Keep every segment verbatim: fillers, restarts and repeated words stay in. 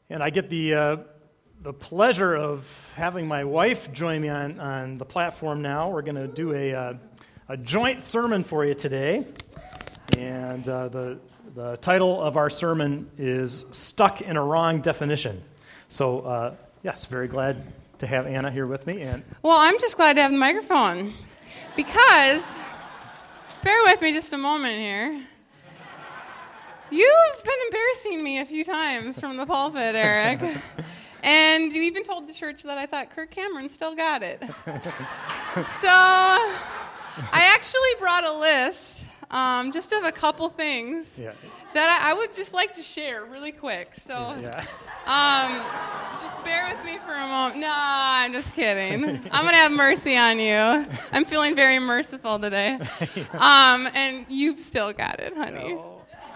And I get the uh, the pleasure of having my wife join me on, on the platform now. We're going to do a uh, a joint sermon for you today. And uh, the the title of our sermon is Stuck in a Wrong Definition. So, uh, yes, very glad to have Anna here with me. And well, I'm just glad to have the microphone because, bear with me just a moment here. You've been embarrassing me a few times from the pulpit, Eric. And you even told the church that I thought Kirk Cameron still got it. So I actually brought a list um, just of a couple things yeah. that I, I would just like to share really quick. So yeah. um, just bear with me for a moment. No, I'm just kidding. I'm going to have mercy on you. I'm feeling very merciful today. Um, and you've still got it, honey. No.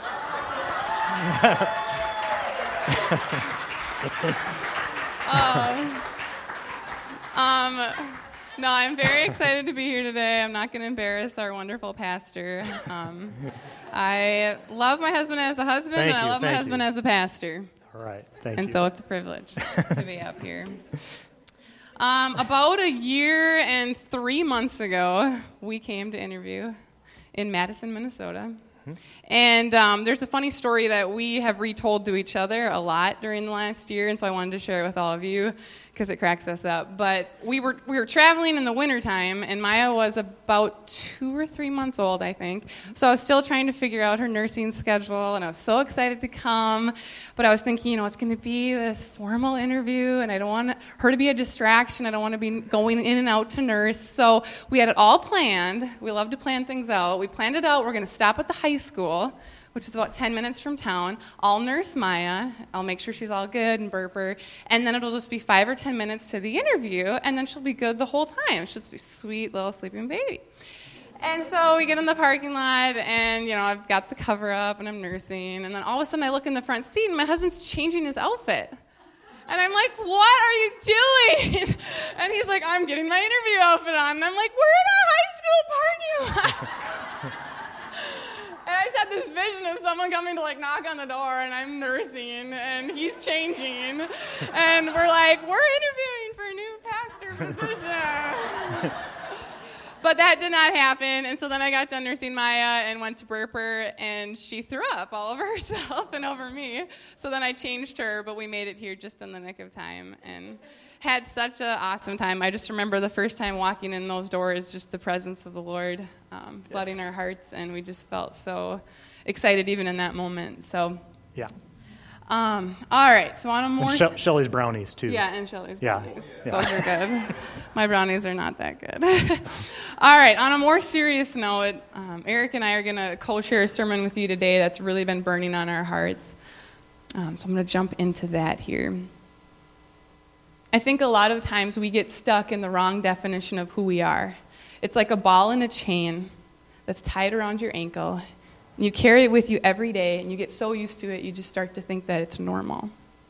uh, um, no, I'm very excited to be here today. I'm not going to embarrass our wonderful pastor. Um, I love my husband as a husband, thank and I you, love my husband you. as a pastor. All right, thank and you. And so it's a privilege to be up here. Um, about a year and three months ago, we came to interview in Madison, Minnesota. And um, there's a funny story that we have retold to each other a lot during the last year, and so I wanted to share it with all of you because it cracks us up. But we were we were traveling in the wintertime, and Maya was about two or three months old, I think. So I was still trying to figure out her nursing schedule, and I was so excited to come. But I was thinking, you know, it's going to be this formal interview, and I don't want her to be a distraction. I don't want to be going in and out to nurse. So we had it all planned. We love to plan things out. We planned it out. We're going to stop at the high school, which is about ten minutes from town. I'll nurse Maya. I'll make sure she's all good and burp her. And then it'll just be five or ten minutes to the interview, and then she'll be good the whole time. She'll just be a sweet little sleeping baby. And so we get in the parking lot, and, you know, I've got the cover up, and I'm nursing. And then all of a sudden I look in the front seat, and my husband's changing his outfit. And I'm like, what are you doing? And he's like, I'm getting my interview outfit on. And I'm like, we're in a high school parking lot. And I just had this vision of someone coming to, like, knock on the door, and I'm nursing, and he's changing. And we're like, we're interviewing for a new pastor position. But that did not happen, and so then I got done nursing Maya and went to burp her, and she threw up all over herself and over me. So then I changed her, but we made it here just in the nick of time and had such an awesome time. I just remember the first time walking in those doors, just the presence of the Lord um, yes. flooding our hearts, and we just felt so excited even in that moment. So yeah. Um, all right, so on a more... And She- Shelley's brownies, too. Yeah, and Shelley's yeah. brownies. Yeah. Those are good. My brownies are not that good. All right, on a more serious note, um, Eric and I are going to co-share a sermon with you today that's really been burning on our hearts. Um, so I'm going to jump into that here. I think a lot of times we get stuck in the wrong definition of who we are. It's like a ball in a chain that's tied around your ankle. You carry it with you every day, and you get so used to it, you just start to think that it's normal.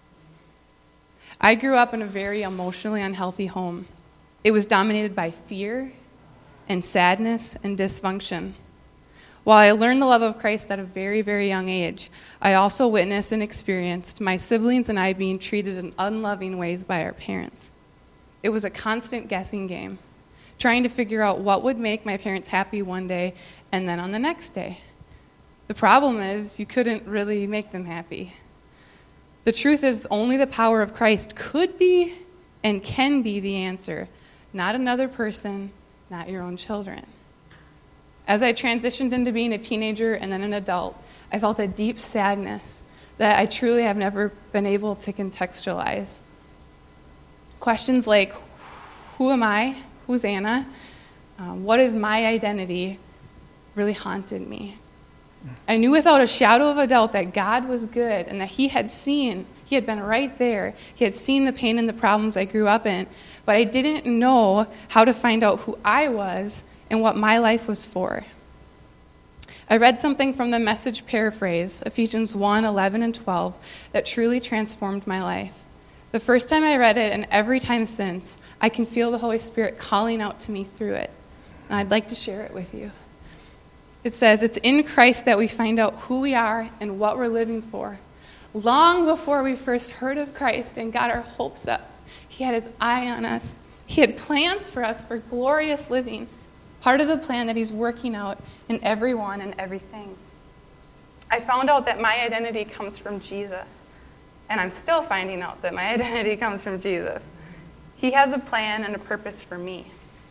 I grew up in a very emotionally unhealthy home. It was dominated by fear and sadness and dysfunction. While I learned the love of Christ at a very, very young age, I also witnessed and experienced my siblings and I being treated in unloving ways by our parents. It was a constant guessing game, trying to figure out what would make my parents happy one day and then on the next day. The problem is you couldn't really make them happy. The truth is only the power of Christ could be and can be the answer, not another person, not your own children. As I transitioned into being a teenager and then an adult, I felt a deep sadness that I truly have never been able to contextualize. Questions like, who am I? Who's Anna? Um, what is my identity? Really haunted me. I knew without a shadow of a doubt that God was good and that he had seen, he had been right there. He had seen the pain and the problems I grew up in, but I didn't know how to find out who I was and what my life was for. I read something from the Message paraphrase, Ephesians one, eleven, and twelve, that truly transformed my life. The first time I read it, and every time since, I can feel the Holy Spirit calling out to me through it. And I'd like to share it with you. It says, it's in Christ that we find out who we are and what we're living for. Long before we first heard of Christ and got our hopes up, he had his eye on us. He had plans for us for glorious living, part of the plan that he's working out in everyone and everything. I found out that my identity comes from Jesus, and I'm still finding out that my identity comes from Jesus. He has a plan and a purpose for me.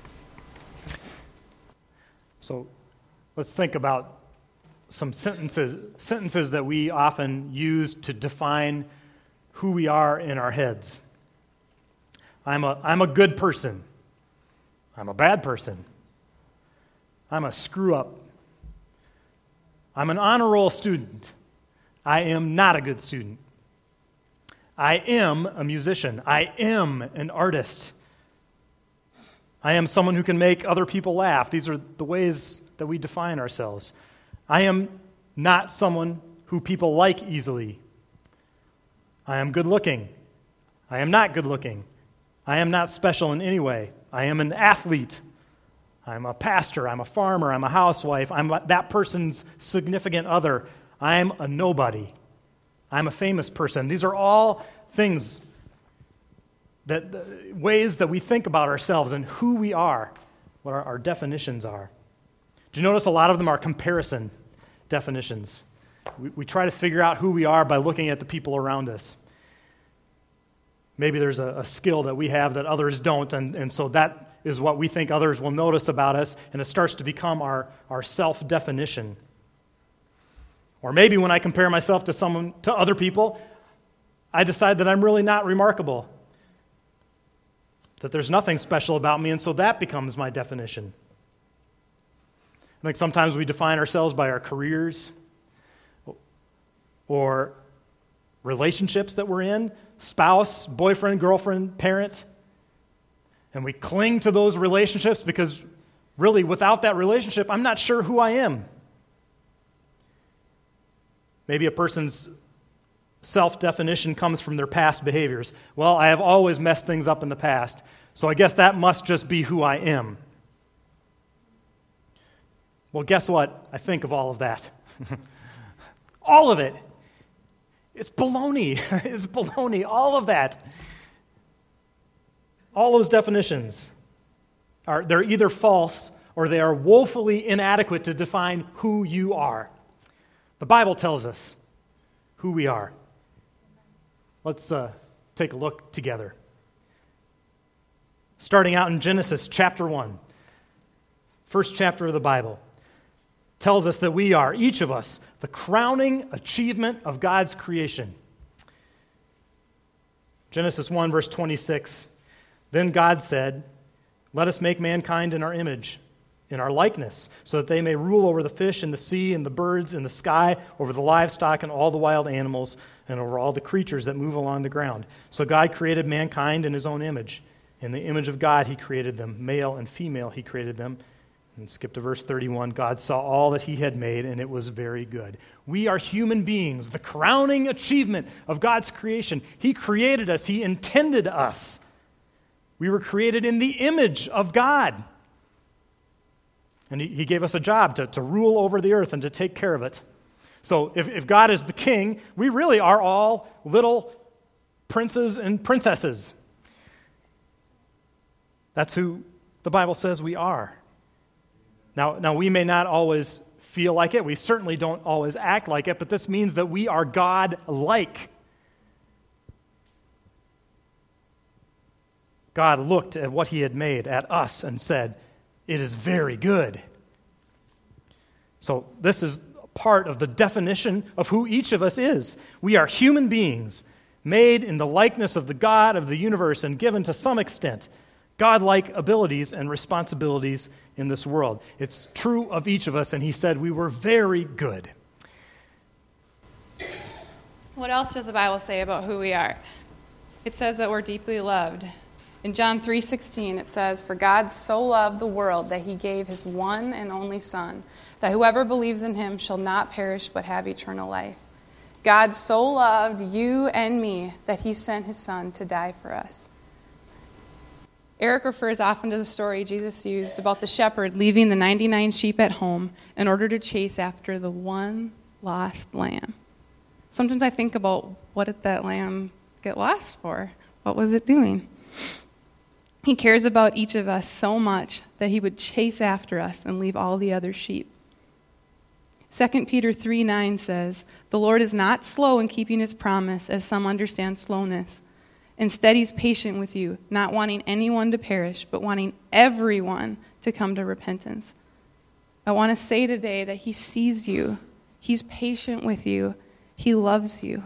So let's think about some sentences sentences that we often use to define who we are in our heads. I'm a, I'm a good person. I'm a bad person. I'm a screw-up. I'm an honor roll student. I am not a good student. I am a musician. I am an artist. I am someone who can make other people laugh. These are the ways that we define ourselves. I am not someone who people like easily. I am good looking. I am not good looking. I am not special in any way. I am an athlete. I'm a pastor. I'm a farmer. I'm a housewife. I'm that person's significant other. I'm a nobody. I'm a famous person. These are all things, that uh, ways that we think about ourselves and who we are, what our, our definitions are. Do you notice a lot of them are comparison definitions? We, we try to figure out who we are by looking at the people around us. Maybe there's a, a skill that we have that others don't, and, and so that is what we think others will notice about us, and it starts to become our, our self-definition. Or maybe when I compare myself to someone, to other people, I decide that I'm really not remarkable, that there's nothing special about me, and so that becomes my definition. I think sometimes we define ourselves by our careers or relationships that we're in, spouse, boyfriend, girlfriend, parent, and we cling to those relationships because really without that relationship, I'm not sure who I am. Maybe a person's self-definition comes from their past behaviors. Well, I have always messed things up in the past, so I guess that must just be who I am. Well, guess what? I think of all of that. All of it. It's baloney. It's baloney. All of that. All those definitions are they're either false or they are woefully inadequate to define who you are. The Bible tells us who we are. Let's uh, take a look together. Starting out in Genesis chapter one, first chapter of the Bible, tells us that we are, each of us, the crowning achievement of God's creation. Genesis one, verse twenty-six, then God said, "Let us make mankind in our image, in our likeness, so that they may rule over the fish in the sea and the birds in the sky, over the livestock and all the wild animals, and over all the creatures that move along the ground." So God created mankind in his own image. In the image of God he created them. Male and female he created them. And skip to verse thirty-one. God saw all that he had made, and it was very good. We are human beings, the crowning achievement of God's creation. He created us. He intended us. We were created in the image of God. And he, he gave us a job to, to rule over the earth and to take care of it. So if, if God is the king, we really are all little princes and princesses. That's who the Bible says we are. Now, now, we may not always feel like it. We certainly don't always act like it, but this means that we are God-like. God looked at what he had made, at us, and said, "It is very good." So this is part of the definition of who each of us is. We are human beings, made in the likeness of the God of the universe and given to some extent God-like abilities and responsibilities in this world. It's true of each of us, and he said we were very good. What else does the Bible say about who we are? It says that we're deeply loved. In John three sixteen, it says, "For God so loved the world that he gave his one and only Son, that whoever believes in him shall not perish but have eternal life." God so loved you and me that he sent his Son to die for us. Eric refers often to the story Jesus used about the shepherd leaving the ninety-nine sheep at home in order to chase after the one lost lamb. Sometimes I think about, what did that lamb get lost for? What was it doing? He cares about each of us so much that he would chase after us and leave all the other sheep. Second Peter three nine says, "The Lord is not slow in keeping his promise, as some understand slowness. Instead, he's patient with you, not wanting anyone to perish, but wanting everyone to come to repentance." I want to say today that he sees you. He's patient with you. He loves you.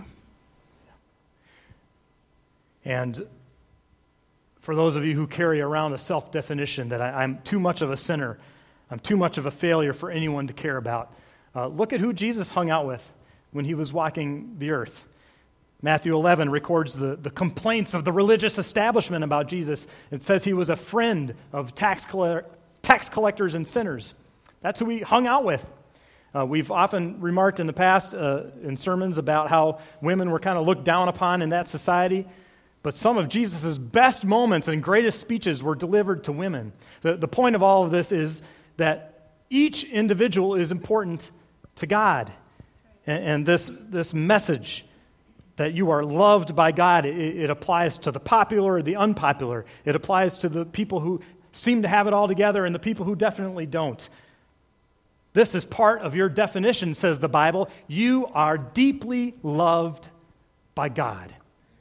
And for those of you who carry around a self-definition that I, I'm too much of a sinner, I'm too much of a failure for anyone to care about, uh, look at who Jesus hung out with when he was walking the earth. Matthew eleven records the, the complaints of the religious establishment about Jesus. It says he was a friend of tax, coll- tax collectors and sinners. That's who he hung out with. Uh, we've often remarked in the past uh, in sermons about how women were kind of looked down upon in that society. But some of Jesus' best moments and greatest speeches were delivered to women. The, the point of all of this is that each individual is important to God. And, and this, this message that you are loved by God, it, it applies to the popular or the unpopular. It applies to the people who seem to have it all together and the people who definitely don't. This is part of your definition, says the Bible. You are deeply loved by God.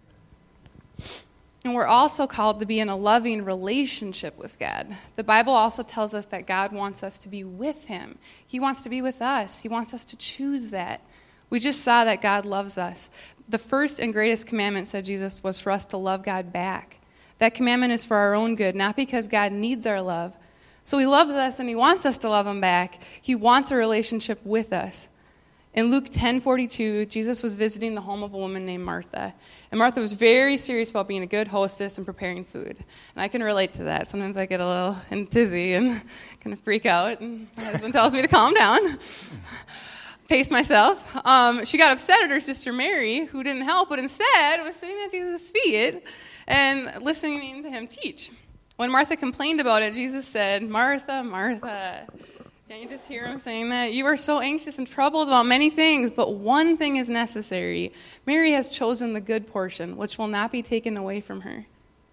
And we're also called to be in a loving relationship with God. The Bible also tells us that God wants us to be with him. He wants to be with us. He wants us to choose that. We just saw that God loves us. The first and greatest commandment, said Jesus, was for us to love God back. That commandment is for our own good, not because God needs our love. So he loves us and he wants us to love him back. He wants a relationship with us. In Luke ten forty-two, Jesus was visiting the home of a woman named Martha. And Martha was very serious about being a good hostess and preparing food. And I can relate to that. Sometimes I get a little and dizzy and kind of freak out. And my husband tells me to calm down, pace myself. Um, she got upset at her sister Mary, who didn't help, but instead was sitting at Jesus' feet and listening to him teach. When Martha complained about it, Jesus said, "Martha, Martha." Can't you just hear him saying that? "You are so anxious and troubled about many things, but one thing is necessary. Mary has chosen the good portion, which will not be taken away from her."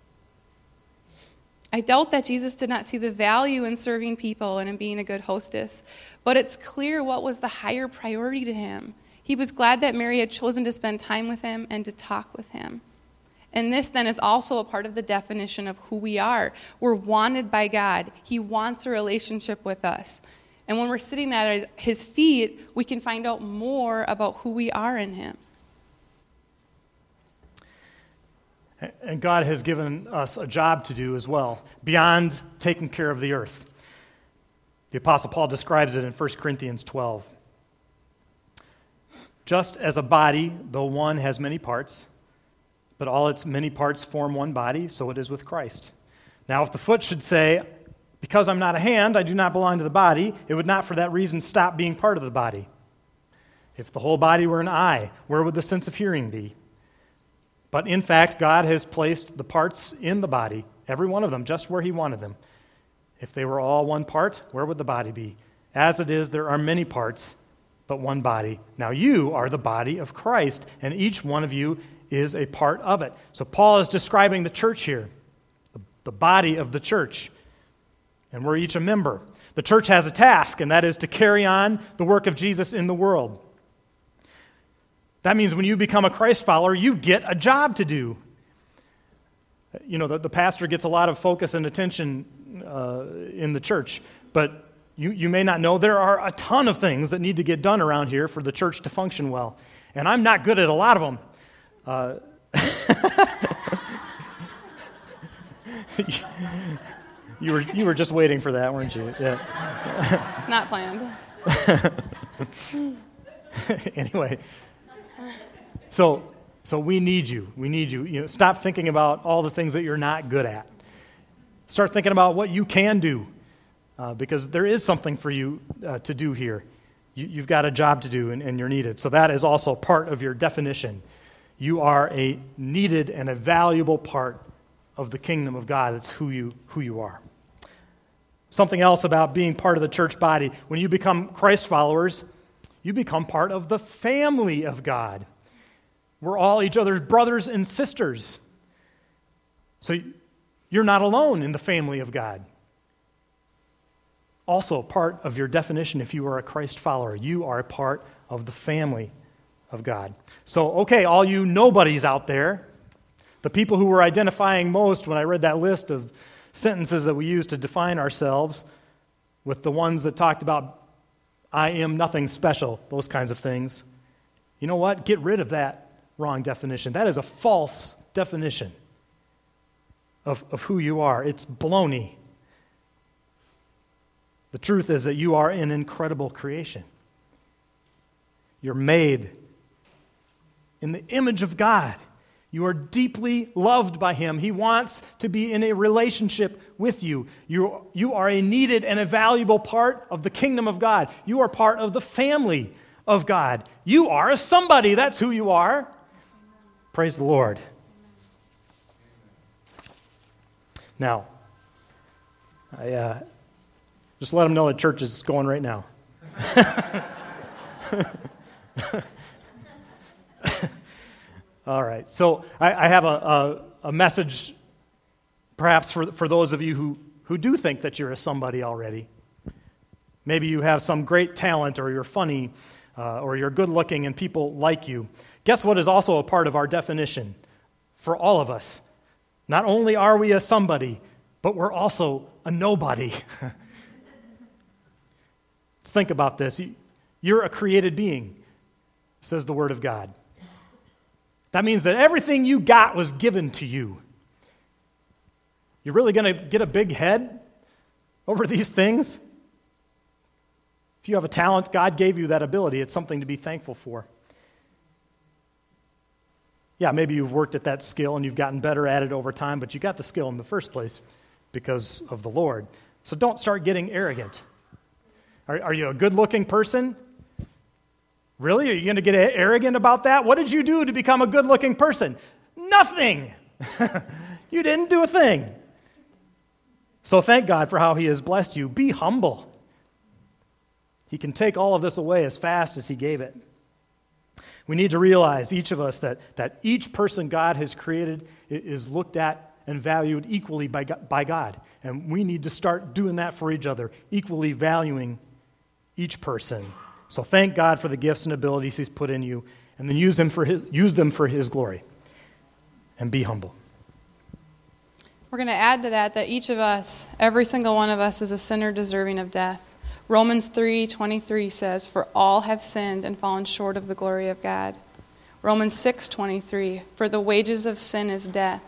I doubt that Jesus did not see the value in serving people and in being a good hostess, but it's clear what was the higher priority to him. He was glad that Mary had chosen to spend time with him and to talk with him. And this then is also a part of the definition of who we are. We're wanted by God. He wants a relationship with us. And when we're sitting at his feet, we can find out more about who we are in him. And God has given us a job to do as well, beyond taking care of the earth. The Apostle Paul describes it in First Corinthians twelve. "Just as a body, though one has many parts, but all its many parts form one body, so it is with Christ. Now, if the foot should say, 'Because I'm not a hand, I do not belong to the body,' it would not for that reason stop being part of the body. If the whole body were an eye, where would the sense of hearing be? But in fact, God has placed the parts in the body, every one of them, just where he wanted them. If they were all one part, where would the body be? As it is, there are many parts, but one body. Now you are the body of Christ, and each one of you is a part of it." So Paul is describing the church here, the, the body of the church, and we're each a member. The church has a task, and that is to carry on the work of Jesus in the world. That means when you become a Christ follower, you get a job to do. You know, the, the pastor gets a lot of focus and attention uh, in the church, but you, you may not know there are a ton of things that need to get done around here for the church to function well. And I'm not good at a lot of them. Uh, you were you were just waiting for that, weren't you? Yeah. Not planned. Anyway, so so we need you. We need you. You know, stop thinking about all the things that you're not good at. Start thinking about what you can do, uh, because there is something for you uh, to do here. You, you've got a job to do, and, and you're needed. So that is also part of your definition. You are a needed and a valuable part of the kingdom of God. It's who you who you are. Something else about being part of the church body. When you become Christ followers, you become part of the family of God. We're all each other's brothers and sisters. So you're not alone in the family of God. Also, part of your definition, if you are a Christ follower, you are a part of the family of God. So, okay, all you nobodies out there, the people who were identifying most when I read that list of sentences that we use to define ourselves, with the ones that talked about, I am nothing special, those kinds of things. You know what? Get rid of that wrong definition. That is a false definition of, of who you are. It's baloney. The truth is that you are an incredible creation. You're made in the image of God. You are deeply loved by Him. He wants to be in a relationship with you. You, you are a needed and a valuable part of the kingdom of God. You are part of the family of God. You are a somebody. That's who you are. Praise the Lord. Now, I uh, just let them know that church is going right now. All right, so I, I have a, a, a message perhaps for, for those of you who, who do think that you're a somebody already. Maybe you have some great talent, or you're funny, uh, or you're good looking and people like you. Guess what is also a part of our definition for all of us? Not only are we a somebody, but we're also a nobody. Let's think about this. You're a created being, says the Word of God. That means that everything you got was given to you. You're really going to get a big head over these things? If you have a talent, God gave you that ability. It's something to be thankful for. Yeah, maybe you've worked at that skill and you've gotten better at it over time, but you got the skill in the first place because of the Lord. So don't start getting arrogant. Are, are you a good-looking person? Really? Are you going to get arrogant about that? What did you do to become a good-looking person? Nothing. You didn't do a thing. So thank God for how He has blessed you. Be humble. He can take all of this away as fast as He gave it. We need to realize, each of us, that, that each person God has created is looked at and valued equally by, by God. And we need to start doing that for each other, equally valuing each person. So thank God for the gifts and abilities He's put in you, and then use them for His, use them for His glory. And be humble. We're going to add to that that each of us, every single one of us, is a sinner deserving of death. Romans three twenty-three says, "For all have sinned and fallen short of the glory of God." Romans six twenty-three, "For the wages of sin is death."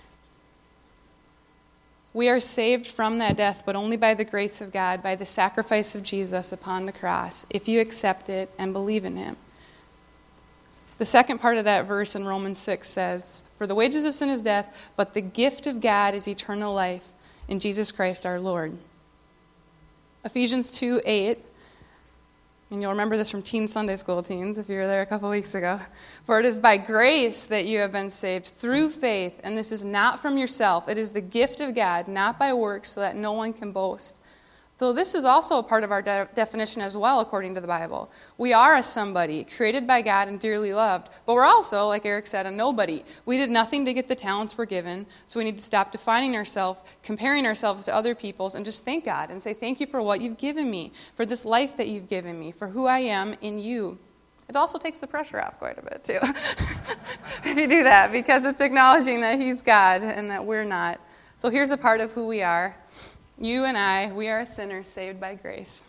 We are saved from that death, but only by the grace of God, by the sacrifice of Jesus upon the cross, if you accept it and believe in Him. The second part of that verse in Romans six says, "For the wages of sin is death, but the gift of God is eternal life in Jesus Christ our Lord." Ephesians two eight, and you'll remember this from Teen Sunday School, teens, if you were there a couple weeks ago. "For it is by grace that you have been saved through faith, and this is not from yourself. It is the gift of God, not by works, so that no one can boast." Though this is also a part of our de- definition as well, according to the Bible. We are a somebody, created by God and dearly loved, but we're also, like Eric said, a nobody. We did nothing to get the talents we're given, so we need to stop defining ourselves, comparing ourselves to other people's, and just thank God and say, "Thank you for what you've given me, for this life that you've given me, for who I am in you." It also takes the pressure off quite a bit, too, if you do that, because it's acknowledging that He's God and that we're not. So here's a part of who we are. You and I, we are a sinner saved by grace.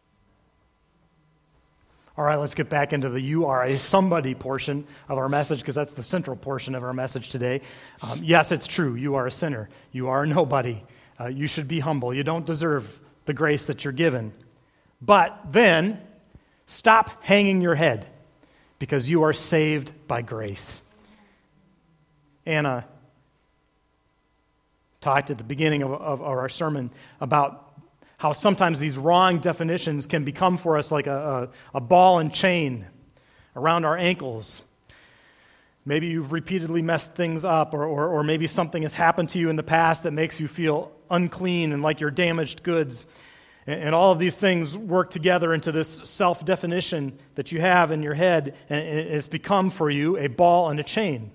All right, let's get back into the "you are a somebody" portion of our message, because that's the central portion of our message today. Um, yes, it's true. You are a sinner. You are a nobody. Uh, you should be humble. You don't deserve the grace that you're given. But then, stop hanging your head, because you are saved by grace. Anna talked at the beginning of, of, of our sermon about how sometimes these wrong definitions can become for us like a, a, a ball and chain around our ankles. Maybe you've repeatedly messed things up, or, or, or maybe something has happened to you in the past that makes you feel unclean and like you're damaged goods. And all of these things work together into this self-definition that you have in your head, and it's become for you a ball and a chain.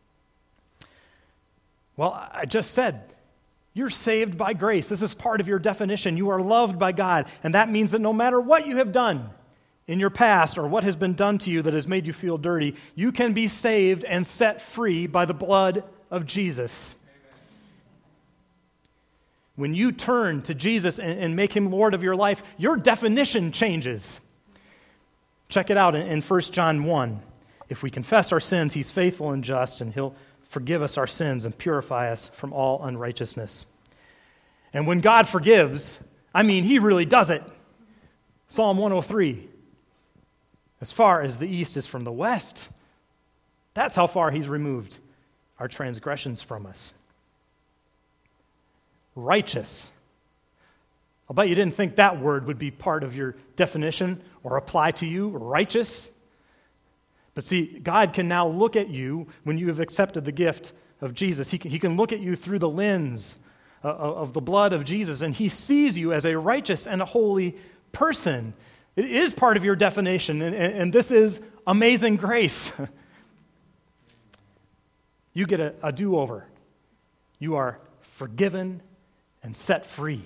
Well, I just said, you're saved by grace. This is part of your definition. You are loved by God, and that means that no matter what you have done in your past or what has been done to you that has made you feel dirty, you can be saved and set free by the blood of Jesus. When you turn to Jesus and, and make him Lord of your life, your definition changes. Check it out in, in First John one. If we confess our sins, he's faithful and just, and he'll forgive us our sins and purify us from all unrighteousness. And when God forgives, I mean, he really does it. Psalm one oh three. As far as the east is from the west, that's how far he's removed our transgressions from us. Righteous. I'll bet you didn't think that word would be part of your definition or apply to you. Righteous. But see, God can now look at you when you have accepted the gift of Jesus. He can, he can look at you through the lens uh, of the blood of Jesus, and he sees you as a righteous and a holy person. It is part of your definition, and, and, and this is amazing grace. You get a, a do-over. You are forgiven and set free.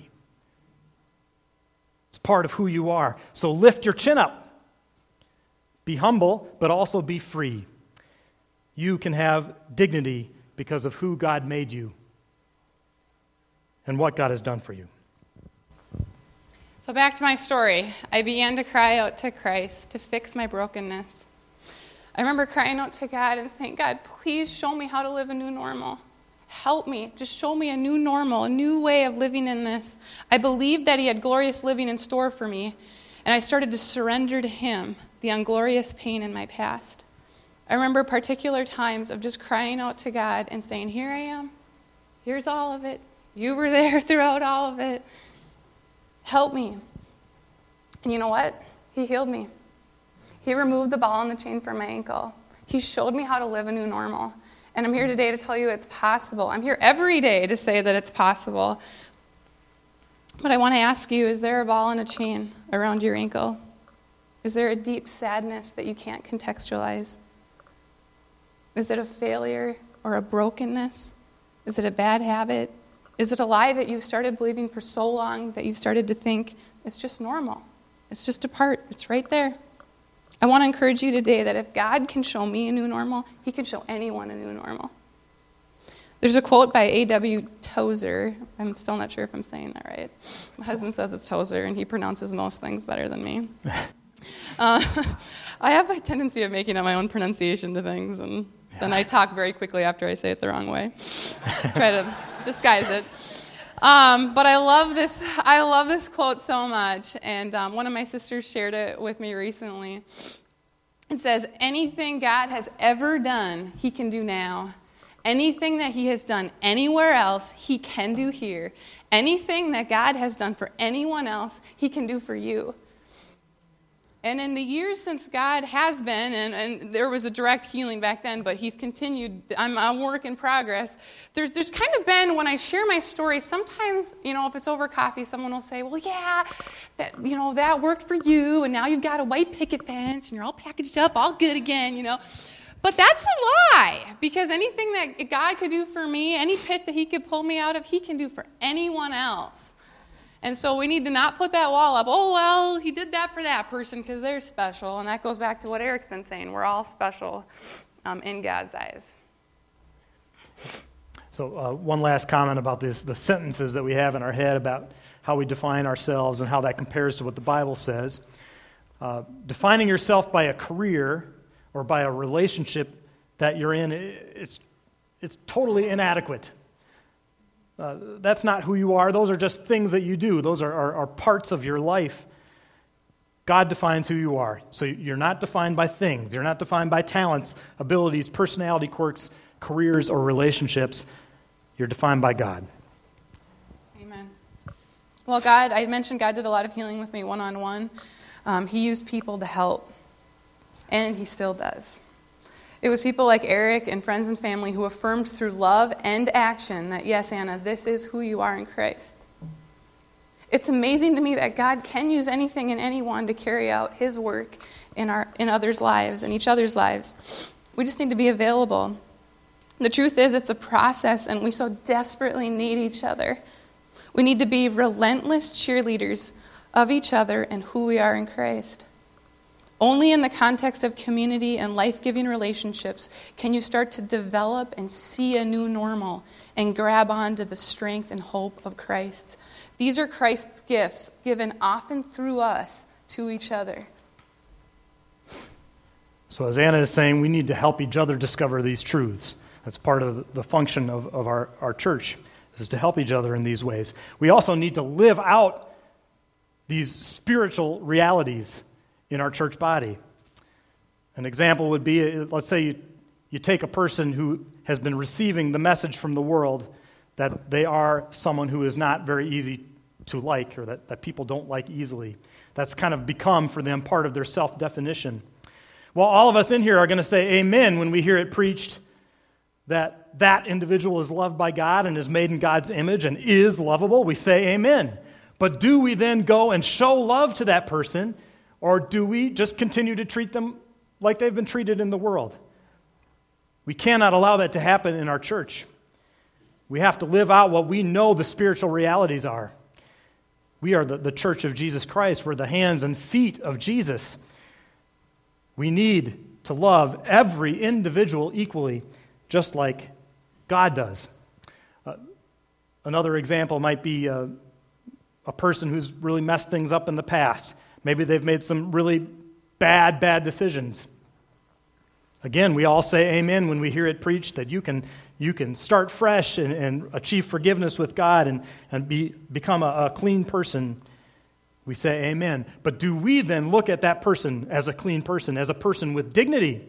It's part of who you are. So lift your chin up. Be humble, but also be free. You can have dignity because of who God made you and what God has done for you. So back to my story. I began to cry out to Christ to fix my brokenness. I remember crying out to God and saying, God, please show me how to live a new normal. Help me. Just show me a new normal, a new way of living in this. I believed that he had glorious living in store for me, and I started to surrender to him the unglorious pain in my past. I remember particular times of just crying out to God and saying, here I am. Here's all of it. You were there throughout all of it. Help me. And you know what? He healed me. He removed the ball and the chain from my ankle. He showed me how to live a new normal. And I'm here today to tell you it's possible. I'm here every day to say that it's possible. But I want to ask you, is there a ball and a chain around your ankle? Is there a deep sadness that you can't contextualize? Is it a failure or a brokenness? Is it a bad habit? Is it a lie that you've started believing for so long that you've started to think it's just normal? It's just a part. It's right there. I want to encourage you today that if God can show me a new normal, he can show anyone a new normal. There's a quote by A W Tozer. I'm still not sure if I'm saying that right. My husband says it's Tozer, and he pronounces most things better than me. uh, I have a tendency of making up my own pronunciation to things, and then I talk very quickly after I say it the wrong way. Try to disguise it. Um, but I love this. I love this quote so much, and um, one of my sisters shared it with me recently. It says, "Anything God has ever done, he can do now. Anything that he has done anywhere else, he can do here. Anything that God has done for anyone else, he can do for you." And in the years since God has been, and, and there was a direct healing back then, but he's continued, I'm a work in progress, there's there's kind of been, when I share my story, sometimes, you know, if it's over coffee, someone will say, well, yeah, that, you know, that worked for you, and now you've got a white picket fence, and you're all packaged up, all good again, you know. But that's a lie, because anything that God could do for me, any pit that he could pull me out of, he can do for anyone else. And so we need to not put that wall up. Oh, well, he did that for that person because they're special. And that goes back to what Eric's been saying. We're all special um, in God's eyes. So uh, one last comment about this, the sentences that we have in our head about how we define ourselves and how that compares to what the Bible says. Uh, defining yourself by a career or by a relationship that you're in, it's, it's totally inadequate. Uh, that's not who you are. Those are just things that you do. Those are, are, are parts of your life. God defines who you are. So you're not defined by things. You're not defined by talents, abilities, personality quirks, careers, or relationships. You're defined by God. Amen. Well, God, I mentioned God did a lot of healing with me one-on-one. Um, he used people to help, and he still does. It was people like Eric and friends and family who affirmed through love and action that, yes, Anna, this is who you are in Christ. It's amazing to me that God can use anything and anyone to carry out his work in our in others' lives and each other's lives. We just need to be available. The truth is, it's a process, and we so desperately need each other. We need to be relentless cheerleaders of each other and who we are in Christ. Only in the context of community and life-giving relationships can you start to develop and see a new normal and grab onto the strength and hope of Christ. These are Christ's gifts, given often through us to each other. So as Anna is saying, we need to help each other discover these truths. That's part of the function of, of our, our church, is to help each other in these ways. We also need to live out these spiritual realities in our church body. An example would be, let's say you, you take a person who has been receiving the message from the world that they are someone who is not very easy to like, or that, that people don't like easily. That's kind of become for them part of their self-definition. Well, all of us in here are going to say amen when we hear it preached that that individual is loved by God and is made in God's image and is lovable. We say amen. But do we then go and show love to that person, or do we just continue to treat them like they've been treated in the world? We cannot allow that to happen in our church. We have to live out what we know the spiritual realities are. We are the, the church of Jesus Christ. We're the hands and feet of Jesus. We need to love every individual equally, just like God does. Uh, another example might be uh, a person who's really messed things up in the past. Maybe they've made some really bad, bad decisions. Again, we all say amen when we hear it preached that you can you can start fresh and, and achieve forgiveness with God and, and be become a, a clean person. We say amen. But do we then look at that person as a clean person, as a person with dignity?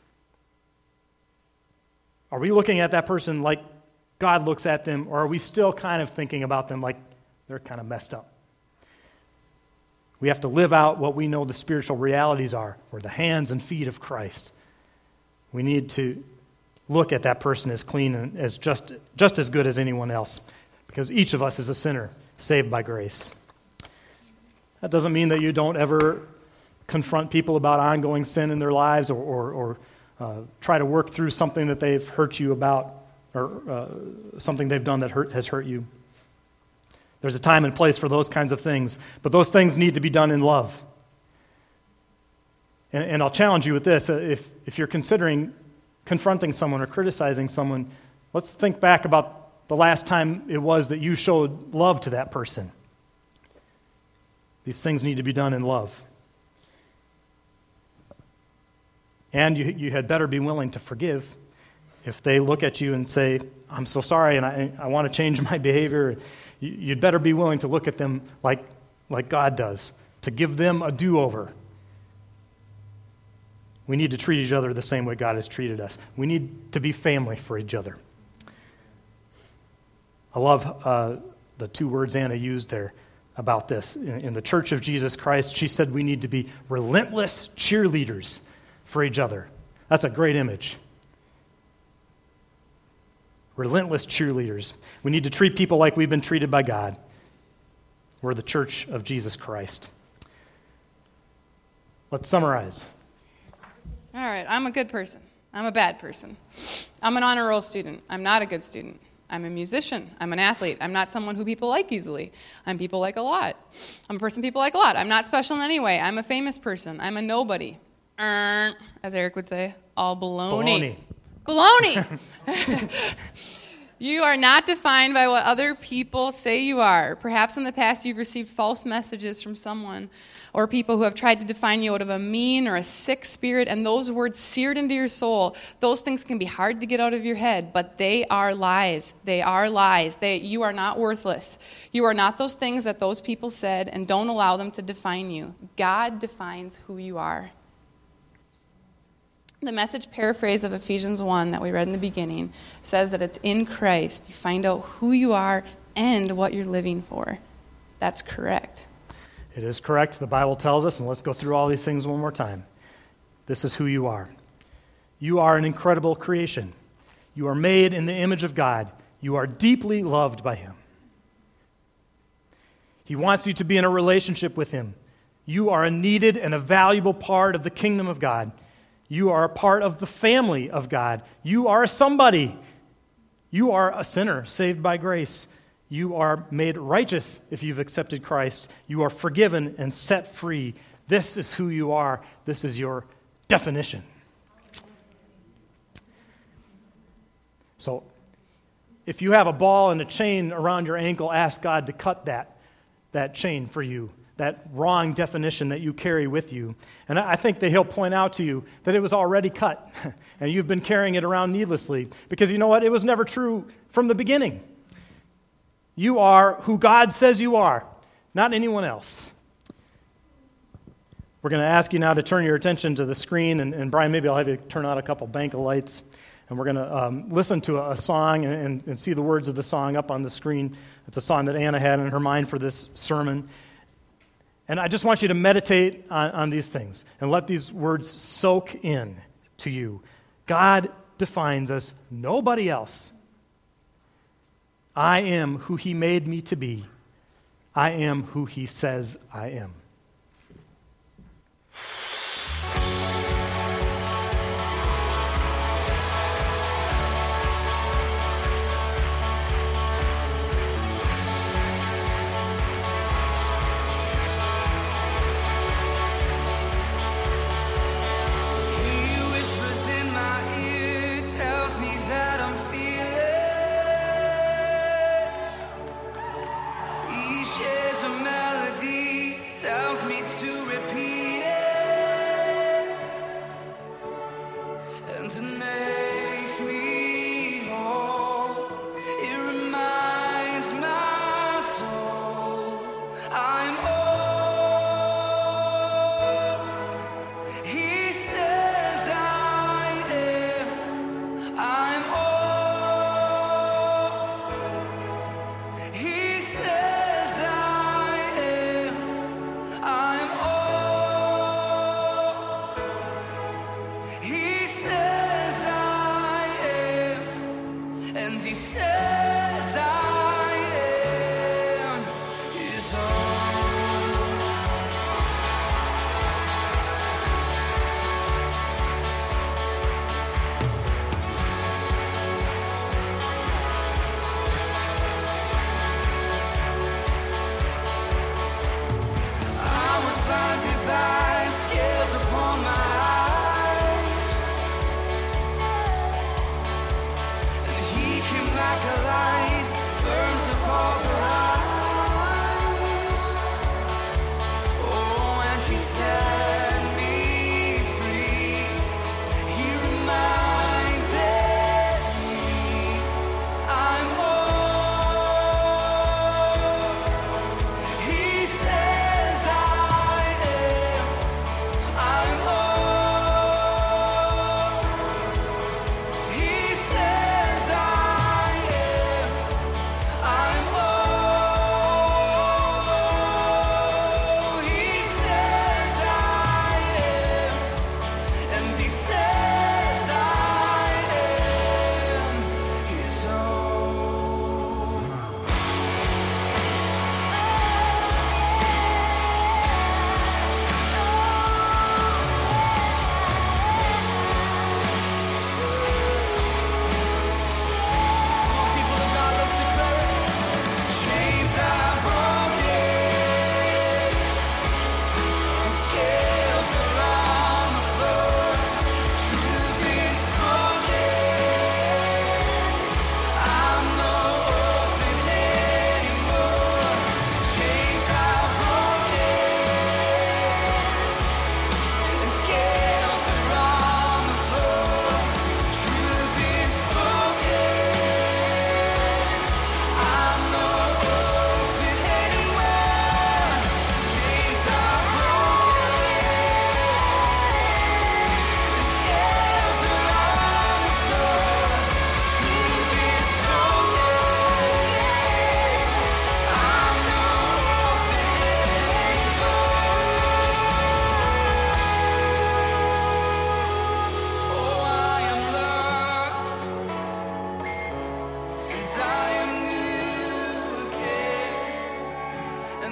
Are we looking at that person like God looks at them, or are we still kind of thinking about them like they're kind of messed up? We have to live out what we know the spiritual realities are. We're the hands and feet of Christ. We need to look at that person as clean and as just, just as good as anyone else, because each of us is a sinner saved by grace. That doesn't mean that you don't ever confront people about ongoing sin in their lives, or, or, or uh, try to work through something that they've hurt you about, or uh, something they've done that hurt, has hurt you. There's a time and place for those kinds of things, but those things need to be done in love. And, and I'll challenge you with this. If, if you're considering confronting someone or criticizing someone, let's think back about the last time it was that you showed love to that person. These things need to be done in love. And you, you had better be willing to forgive if they look at you and say, I'm so sorry and I, I want to change my behavior. You'd better be willing to look at them like, like God does, to give them a do-over. We need to treat each other the same way God has treated us. We need to be family for each other. I love uh, the two words Anna used there about this. In, in the Church of Jesus Christ, she said we need to be relentless cheerleaders for each other. That's a great image. Relentless cheerleaders. We need to treat people like we've been treated by God. We're the Church of Jesus Christ. Let's summarize. All right, I'm a good person. I'm a bad person. I'm an honor roll student. I'm not a good student. I'm a musician. I'm an athlete. I'm not someone who people like easily. I'm people like a lot. I'm a person people like a lot. I'm not special in any way. I'm a famous person. I'm a nobody. Er, as Eric would say, all baloney. Baloney. Baloney. You are not defined by what other people say you are. Perhaps in the past you've received false messages from someone or people who have tried to define you out of a mean or a sick spirit, and those words seared into your soul. Those things can be hard to get out of your head, but they are lies. They are lies. They, you are not worthless. You are not those things that those people said, and don't allow them to define you. God defines who you are. The Message paraphrase of Ephesians one that we read in the beginning says that it's in Christ. You find out who you are and what you're living for. That's correct. It is correct. The Bible tells us, and let's go through all these things one more time. This is who you are. You are an incredible creation. You are made in the image of God. You are deeply loved by Him. He wants you to be in a relationship with him. You are a needed and a valuable part of the kingdom of God. You are a part of the family of God. You are somebody. You are a sinner saved by grace. You are made righteous if you've accepted Christ. You are forgiven and set free. This is who you are. This is your definition. So, if you have a ball and a chain around your ankle, ask God to cut that, that chain for you, that wrong definition that you carry with you. And I think that he'll point out to you that it was already cut, and you've been carrying it around needlessly, because you know what? It was never true from the beginning. You are who God says you are, not anyone else. We're going to ask you now to turn your attention to the screen, and, and Brian, maybe I'll have you turn out a couple bank of lights. And we're going to um, listen to a, a song and, and, and see the words of the song up on the screen. It's a song that Anna had in her mind for this sermon. And I just want you to meditate on, on these things and let these words soak in to you. God defines us, nobody else. I am who he made me to be. I am who he says I am.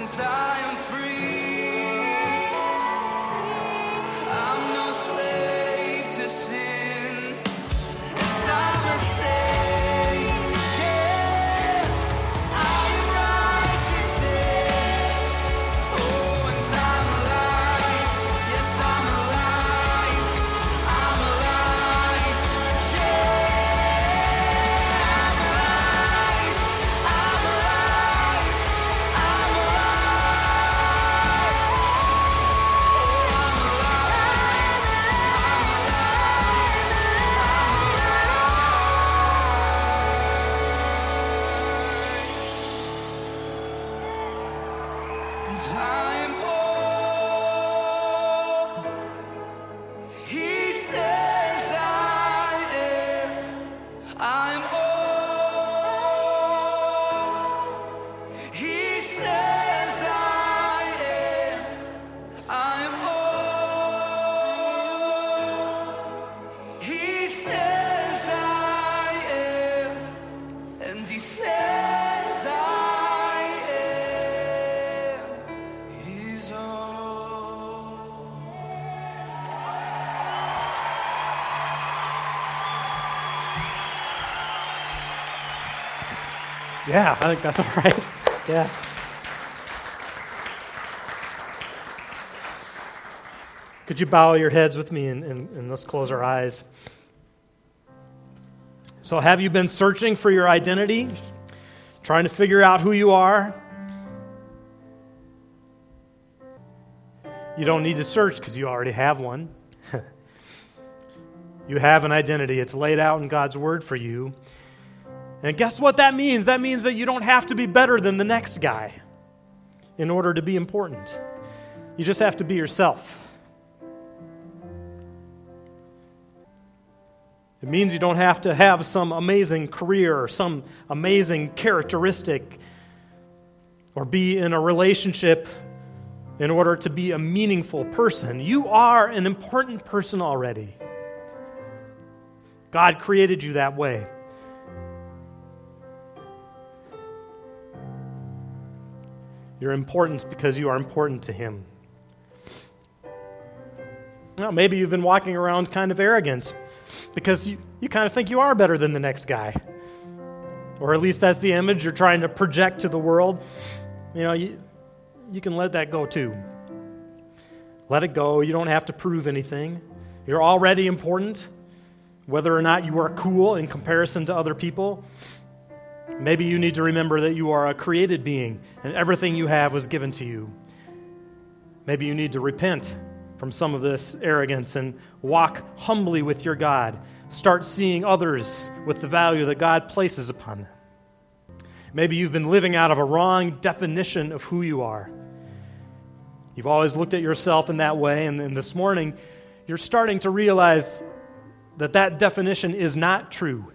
Yeah, I think that's all right. Yeah. Could you bow your heads with me and, and, and let's close our eyes. So have you been searching for your identity? Trying to figure out who you are? You don't need to search because you already have one. You have an identity. It's laid out in God's Word for you. And guess what that means? That means that you don't have to be better than the next guy in order to be important. You just have to be yourself. It means you don't have to have some amazing career or some amazing characteristic or be in a relationship in order to be a meaningful person. You are an important person already. God created you that way. You're important because you are important to Him. Now, maybe you've been walking around kind of arrogant because you, you kind of think you are better than the next guy. Or at least that's the image you're trying to project to the world. You know, you, you can let that go too. Let it go. You don't have to prove anything. You're already important, whether or not you are cool in comparison to other people. Maybe you need to remember that you are a created being and everything you have was given to you. Maybe you need to repent from some of this arrogance and walk humbly with your God. Start seeing others with the value that God places upon them. Maybe you've been living out of a wrong definition of who you are. You've always looked at yourself in that way, and then this morning you're starting to realize that that definition is not true.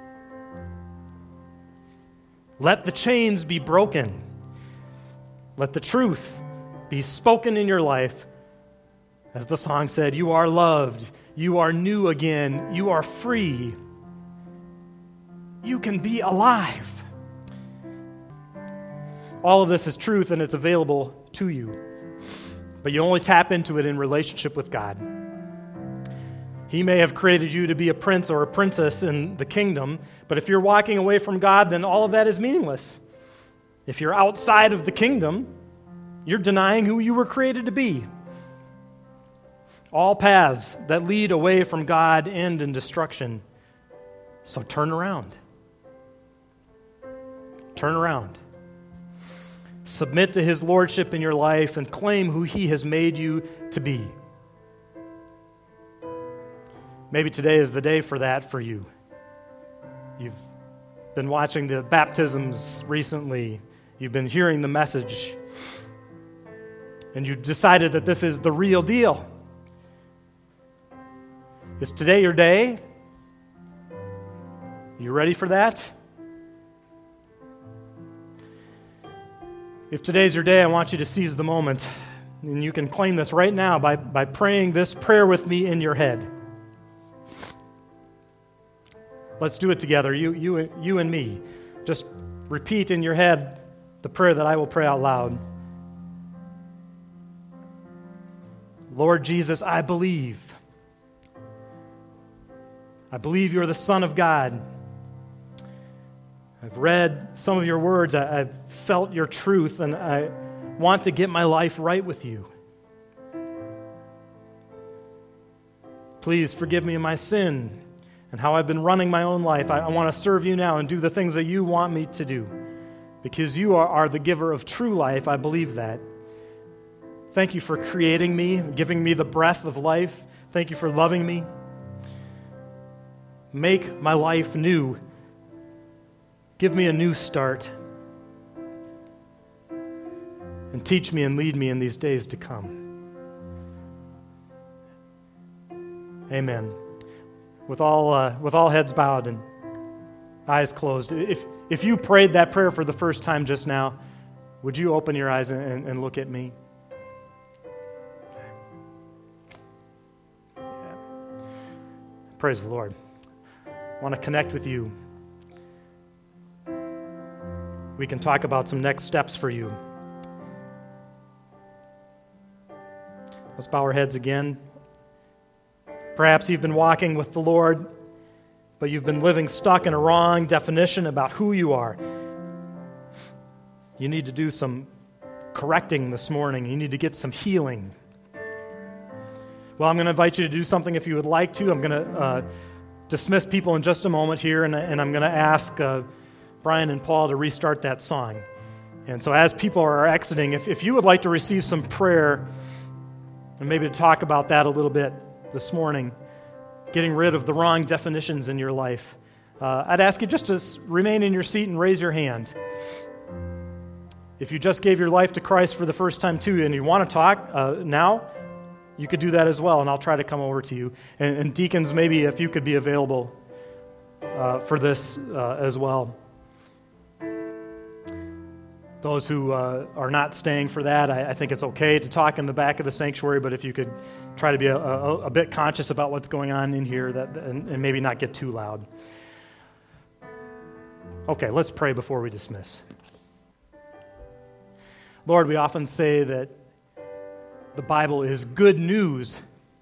Let the chains be broken. Let the truth be spoken in your life. As the song said, you are loved. You are new again. You are free. You can be alive. All of this is truth and it's available to you. But you only tap into it in relationship with God. He may have created you to be a prince or a princess in the kingdom, but if you're walking away from God, then all of that is meaningless. If you're outside of the kingdom, you're denying who you were created to be. All paths that lead away from God end in destruction. So turn around. Turn around. Submit to His lordship in your life and claim who He has made you to be. Maybe today is the day for that for you. You've been watching the baptisms recently. You've been hearing the message. And you decided that this is the real deal. Is today your day? You ready for that? If today's your day, I want you to seize the moment. And you can claim this right now by, by praying this prayer with me in your head. Let's do it together, you, you, you and me. Just repeat in your head the prayer that I will pray out loud. Lord Jesus, I believe. I believe you're the Son of God. I've read some of your words. I, I've felt your truth, and I want to get my life right with you. Please forgive me of my sin and how I've been running my own life. I, I want to serve you now and do the things that you want me to do. Because you are, are the giver of true life, I believe that. Thank you for creating me, giving me the breath of life. Thank you for loving me. Make my life new. Give me a new start. And teach me and lead me in these days to come. Amen. With all uh, with all heads bowed and eyes closed, if if you prayed that prayer for the first time just now, would you open your eyes and, and look at me? Yeah. Praise the Lord. I want to connect with you. We can talk about some next steps for you. Let's bow our heads again. Perhaps you've been walking with the Lord, but you've been living stuck in a wrong definition about who you are. You need to do some correcting this morning. You need to get some healing. Well, I'm going to invite you to do something if you would like to. I'm going to uh, dismiss people in just a moment here, and, and I'm going to ask uh, Brian and Paul to restart that song. And so as people are exiting, if, if you would like to receive some prayer, and maybe to talk about that a little bit this morning, getting rid of the wrong definitions in your life, uh, I'd ask you just to remain in your seat and raise your hand. If you just gave your life to Christ for the first time too, and you want to talk uh, now, you could do that as well, and I'll try to come over to you. And, and deacons, maybe if you could be available uh, for this uh, as well. Those who uh, are not staying for that, I, I think it's okay to talk in the back of the sanctuary, but if you could try to be a, a, a bit conscious about what's going on in here that, and, and maybe not get too loud. Okay, let's pray before we dismiss. Lord, we often say that the Bible is good news.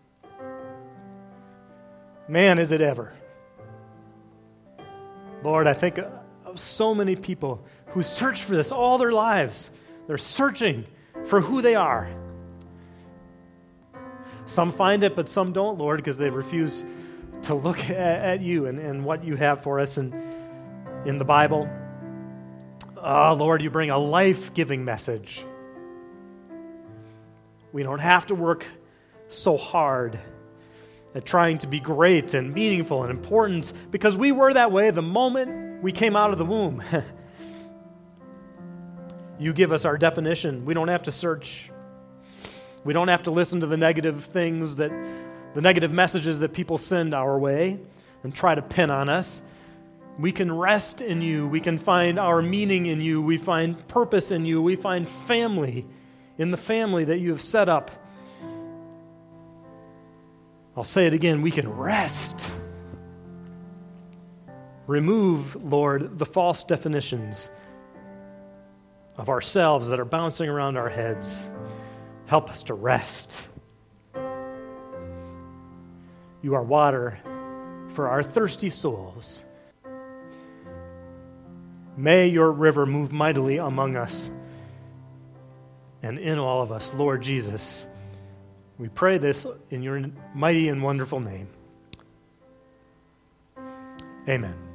Man, is it ever. Lord, I think of so many people who search for this all their lives. They're searching for who they are. Some find it, but some don't, Lord, because they refuse to look at, at you and, and what you have for us in, in the Bible. Oh, Lord, you bring a life-giving message. We don't have to work so hard at trying to be great and meaningful and important, because we were that way the moment we came out of the womb. You give us our definition. We don't have to search. We don't have to listen to the negative things that, the negative messages that people send our way and try to pin on us. We can rest in you. We can find our meaning in you. We find purpose in you. We find family in the family that you have set up. I'll say it again. We can rest. Remove, Lord, the false definitions of ourselves that are bouncing around our heads. Help us to rest. You are water for our thirsty souls. May your river move mightily among us and in all of us, Lord Jesus. We pray this in your mighty and wonderful name. Amen.